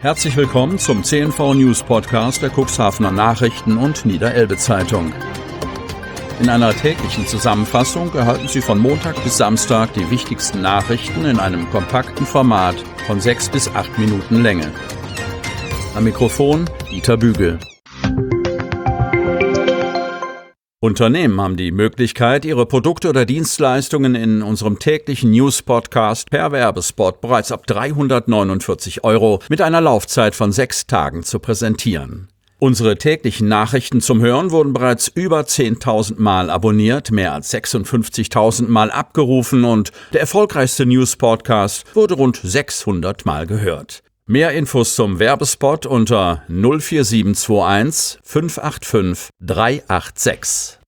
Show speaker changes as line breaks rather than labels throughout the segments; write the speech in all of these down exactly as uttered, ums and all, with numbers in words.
Herzlich willkommen zum C N V News Podcast der Cuxhavener Nachrichten und Niederelbe Zeitung. In einer täglichen Zusammenfassung erhalten Sie von Montag bis Samstag die wichtigsten Nachrichten in einem kompakten Format von sechs bis acht Minuten Länge. Am Mikrofon Dieter Bügel. Unternehmen haben die Möglichkeit, ihre Produkte oder Dienstleistungen in unserem täglichen News-Podcast per Werbespot bereits ab dreihundertneunundvierzig Euro mit einer Laufzeit von sechs Tagen zu präsentieren. Unsere täglichen Nachrichten zum Hören wurden bereits über zehntausend Mal abonniert, mehr als sechsundfünfzigtausend Mal abgerufen und der erfolgreichste News-Podcast wurde rund sechshundert Mal gehört. Mehr Infos zum Werbespot unter null vier sieben zwei eins fünf acht fünf drei acht sechs.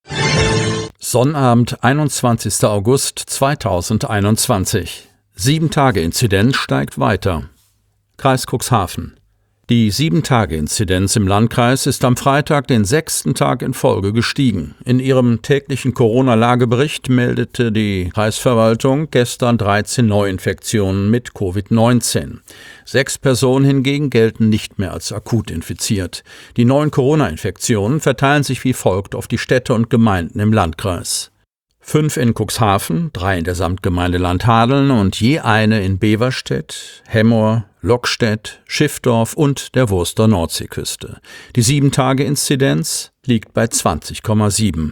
Sonnabend, einundzwanzigster August zweitausendeinundzwanzig. Sieben-Tage-Inzidenz steigt weiter. Kreis Cuxhaven. Die Sieben-Tage-Inzidenz im Landkreis ist am Freitag den sechsten Tag in Folge gestiegen. In ihrem täglichen Corona-Lagebericht meldete die Kreisverwaltung gestern dreizehn Neuinfektionen mit Covid neunzehn. Sechs Personen hingegen gelten nicht mehr als akut infiziert. Die neuen Corona-Infektionen verteilen sich wie folgt auf die Städte und Gemeinden im Landkreis. Fünf in Cuxhaven, drei in der Samtgemeinde Landhadeln und je eine in Beverstedt, Hemmoor, Lockstedt, Schiffdorf und der Wurster Nordseeküste. Die sieben-Tage-Inzidenz liegt bei zwanzig Komma sieben.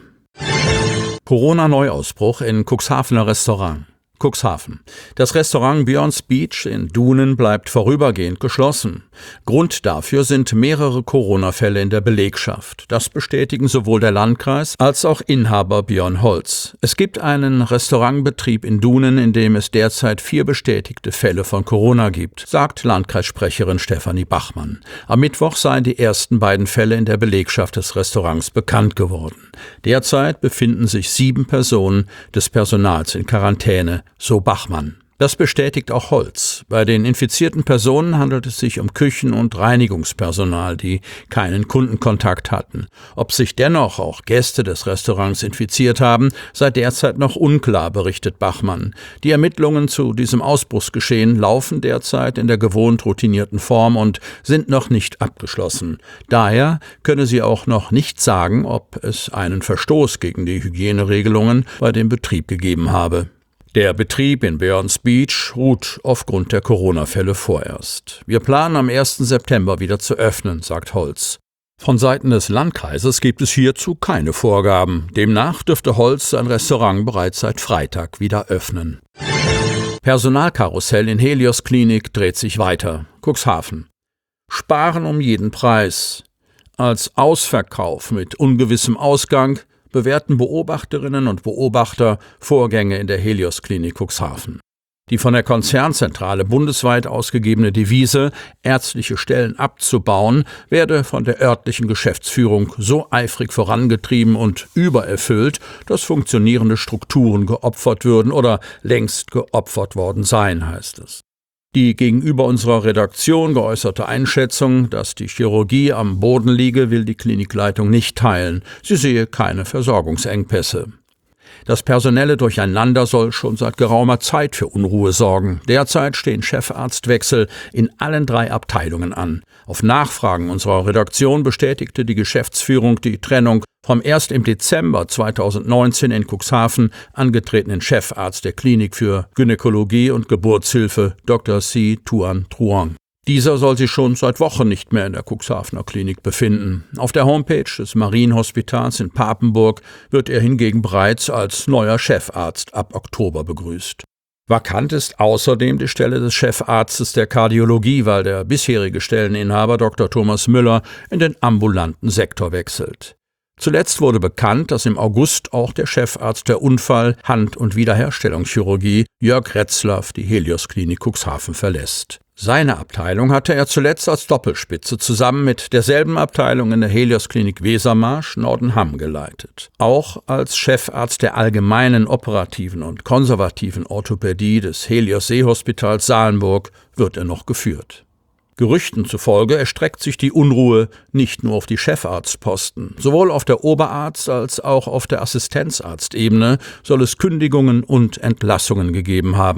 Corona-Neuausbruch in Cuxhavener Restaurant. Cuxhaven. Das Restaurant Björns Beach in Dunen bleibt vorübergehend geschlossen. Grund dafür sind mehrere Corona-Fälle in der Belegschaft. Das bestätigen sowohl der Landkreis als auch Inhaber Björn Holz. Es gibt einen Restaurantbetrieb in Dunen, in dem es derzeit vier bestätigte Fälle von Corona gibt, sagt Landkreissprecherin Stefanie Bachmann. Am Mittwoch seien die ersten beiden Fälle in der Belegschaft des Restaurants bekannt geworden. Derzeit befinden sich sieben Personen des Personals in Quarantäne, so Bachmann. Das bestätigt auch Holz. Bei den infizierten Personen handelt es sich um Küchen- und Reinigungspersonal, die keinen Kundenkontakt hatten. Ob sich dennoch auch Gäste des Restaurants infiziert haben, sei derzeit noch unklar, berichtet Bachmann. Die Ermittlungen zu diesem Ausbruchsgeschehen laufen derzeit in der gewohnt routinierten Form und sind noch nicht abgeschlossen. Daher könne sie auch noch nicht sagen, ob es einen Verstoß gegen die Hygieneregelungen bei dem Betrieb gegeben habe. Der Betrieb in Björns Beach ruht aufgrund der Corona-Fälle vorerst. Wir planen am ersten September wieder zu öffnen, sagt Holz. Von Seiten des Landkreises gibt es hierzu keine Vorgaben. Demnach dürfte Holz sein Restaurant bereits seit Freitag wieder öffnen. Personalkarussell in Helios Klinik dreht sich weiter. Cuxhaven. Sparen um jeden Preis. Als Ausverkauf mit ungewissem Ausgang bewerten Beobachterinnen und Beobachter Vorgänge in der Helios Klinik Cuxhaven. Die von der Konzernzentrale bundesweit ausgegebene Devise, ärztliche Stellen abzubauen, werde von der örtlichen Geschäftsführung so eifrig vorangetrieben und übererfüllt, dass funktionierende Strukturen geopfert würden oder längst geopfert worden seien, heißt es. Die gegenüber unserer Redaktion geäußerte Einschätzung, dass die Chirurgie am Boden liege, will die Klinikleitung nicht teilen. Sie sehe keine Versorgungsengpässe. Das personelle Durcheinander soll schon seit geraumer Zeit für Unruhe sorgen. Derzeit stehen Chefarztwechsel in allen drei Abteilungen an. Auf Nachfragen unserer Redaktion bestätigte die Geschäftsführung die Trennung vom erst im Dezember zweitausendneunzehn in Cuxhaven angetretenen Chefarzt der Klinik für Gynäkologie und Geburtshilfe Doktor Si Tuan Truong. Dieser soll sich schon seit Wochen nicht mehr in der Cuxhavener Klinik befinden. Auf der Homepage des Marienhospitals in Papenburg wird er hingegen bereits als neuer Chefarzt ab Oktober begrüßt. Vakant ist außerdem die Stelle des Chefarztes der Kardiologie, weil der bisherige Stelleninhaber Doktor Thomas Müller in den ambulanten Sektor wechselt. Zuletzt wurde bekannt, dass im August auch der Chefarzt der Unfall-, Hand- und Wiederherstellungschirurgie Jörg Retzlaff die Helios Klinik Cuxhaven verlässt. Seine Abteilung hatte er zuletzt als Doppelspitze zusammen mit derselben Abteilung in der Helios Klinik Wesermarsch Nordenham geleitet. Auch als Chefarzt der allgemeinen operativen und konservativen Orthopädie des Helios Seehospitals Salenburg wird er noch geführt. Gerüchten zufolge erstreckt sich die Unruhe nicht nur auf die Chefarztposten. Sowohl auf der Oberarzt- als auch auf der Assistenzarztebene soll es Kündigungen und Entlassungen gegeben haben.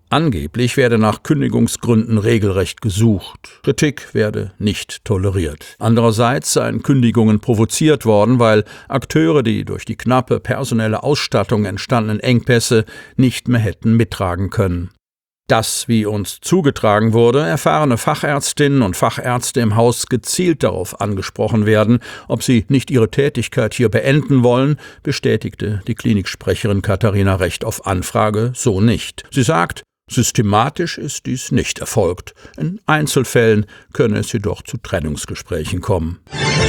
Angeblich werde nach Kündigungsgründen regelrecht gesucht. Kritik werde nicht toleriert. Andererseits seien Kündigungen provoziert worden, weil Akteure die durch die knappe personelle Ausstattung entstandenen Engpässe nicht mehr hätten mittragen können. Dass, wie uns zugetragen wurde, erfahrene Fachärztinnen und Fachärzte im Haus gezielt darauf angesprochen werden, ob sie nicht ihre Tätigkeit hier beenden wollen, bestätigte die Kliniksprecherin Katharina Recht auf Anfrage so nicht. Sie sagt, systematisch ist dies nicht erfolgt. In Einzelfällen könne es jedoch zu Trennungsgesprächen kommen.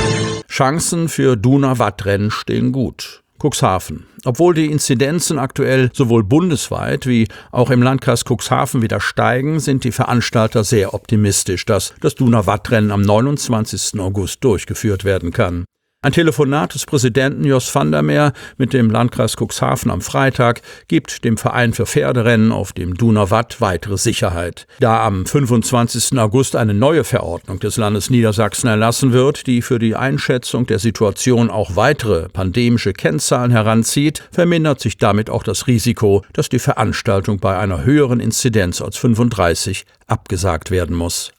Chancen für Duna-Watt-Rennen stehen gut. Cuxhaven. Obwohl die Inzidenzen aktuell sowohl bundesweit wie auch im Landkreis Cuxhaven wieder steigen, sind die Veranstalter sehr optimistisch, dass das Duna-Watt-Rennen am neunundzwanzigsten August durchgeführt werden kann. Ein Telefonat des Präsidenten Jos van der Meer mit dem Landkreis Cuxhaven am Freitag gibt dem Verein für Pferderennen auf dem Duna-Watt weitere Sicherheit. Da am fünfundzwanzigsten August eine neue Verordnung des Landes Niedersachsen erlassen wird, die für die Einschätzung der Situation auch weitere pandemische Kennzahlen heranzieht, vermindert sich damit auch das Risiko, dass die Veranstaltung bei einer höheren Inzidenz als fünfunddreißig abgesagt werden muss.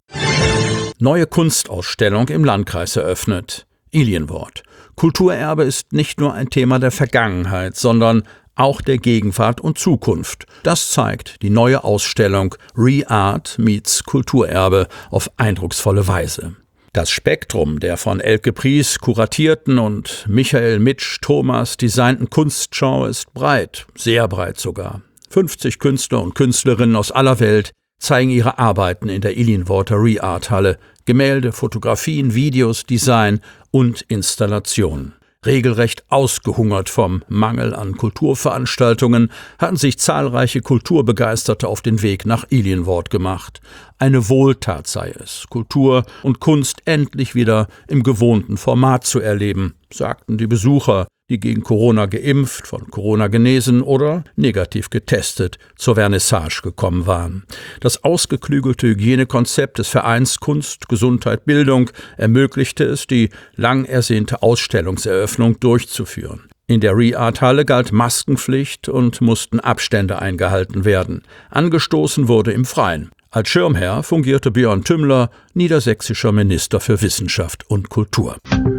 Neue Kunstausstellung im Landkreis eröffnet. Ilienwort. Kulturerbe ist nicht nur ein Thema der Vergangenheit, sondern auch der Gegenwart und Zukunft. Das zeigt die neue Ausstellung Re-Art meets Kulturerbe auf eindrucksvolle Weise. Das Spektrum der von Elke Pries kuratierten und Michael Mitsch-Thomas designten Kunstschau ist breit, sehr breit sogar. fünfzig Künstler und Künstlerinnen aus aller Welt zeigen ihre Arbeiten in der Ilienworter Re-Art-Halle. Gemälde, Fotografien, Videos, Design und Installationen. Regelrecht ausgehungert vom Mangel an Kulturveranstaltungen hatten sich zahlreiche Kulturbegeisterte auf den Weg nach Ilienwort gemacht. Eine Wohltat sei es, Kultur und Kunst endlich wieder im gewohnten Format zu erleben, sagten die Besucher, die gegen Corona geimpft, von Corona genesen oder negativ getestet zur Vernissage gekommen waren. Das ausgeklügelte Hygienekonzept des Vereins Kunst, Gesundheit, Bildung ermöglichte es, die lang ersehnte Ausstellungseröffnung durchzuführen. In der Re-Art-Halle galt Maskenpflicht und mussten Abstände eingehalten werden. Angestoßen wurde im Freien. Als Schirmherr fungierte Björn Tümmler, niedersächsischer Minister für Wissenschaft und Kultur.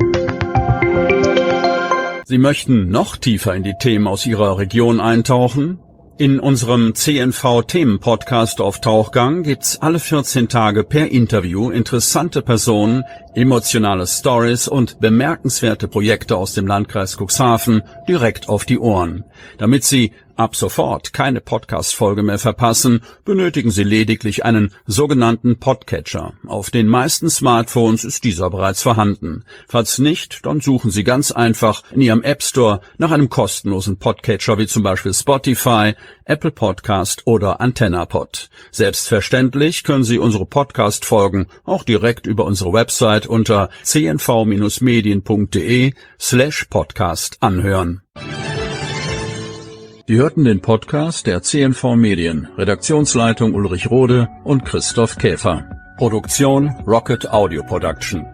Sie möchten noch tiefer in die Themen aus Ihrer Region eintauchen? In unserem C N V-Themen-Podcast auf Tauchgang gibt's alle vierzehn Tage per Interview interessante Personen, emotionale Stories und bemerkenswerte Projekte aus dem Landkreis Cuxhaven direkt auf die Ohren. Damit Sie ab sofort keine Podcast-Folge mehr verpassen, benötigen Sie lediglich einen sogenannten Podcatcher. Auf den meisten Smartphones ist dieser bereits vorhanden. Falls nicht, dann suchen Sie ganz einfach in Ihrem App Store nach einem kostenlosen Podcatcher wie zum Beispiel Spotify, Apple Podcast oder AntennaPod. Selbstverständlich können Sie unsere Podcast-Folgen auch direkt über unsere Website unter c n v medien punkt d e slash podcast anhören. Sie hörten den Podcast der C N V Medien, Redaktionsleitung Ulrich Rode und Christoph Käfer. Produktion Rocket Audio Production.